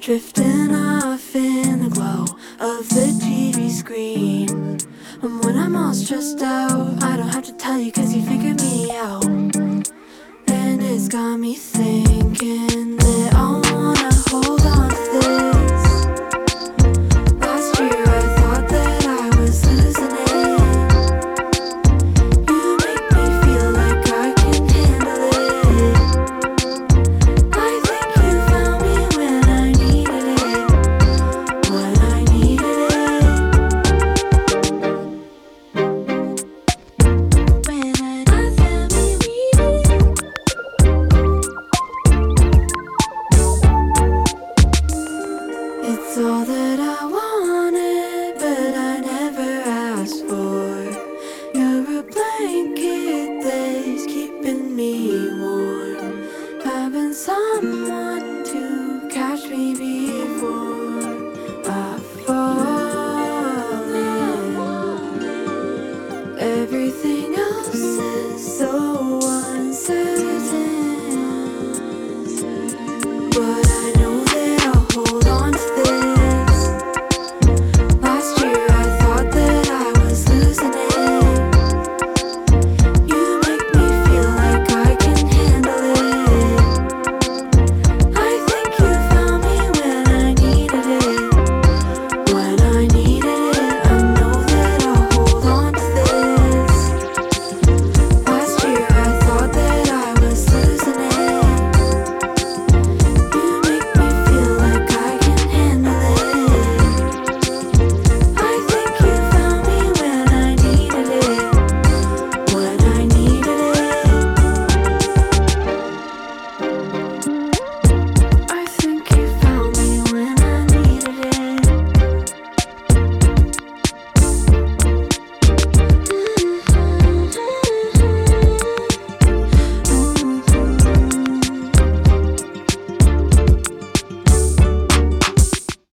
Drifting off in the glow of the TV screen. And when I'm all stressed out, I don't have to tell you 'cause you figured me out. And it's got me thinking that I wanna hold on to this. Last year I thought that I was losing it. You make me feel like I can handle it. I think you found me when I needed it. When I needed it. When I found me needed it. It's all that I wanted, but I never asked for. You're a blanket that's keeping me warm. Having someone to catch me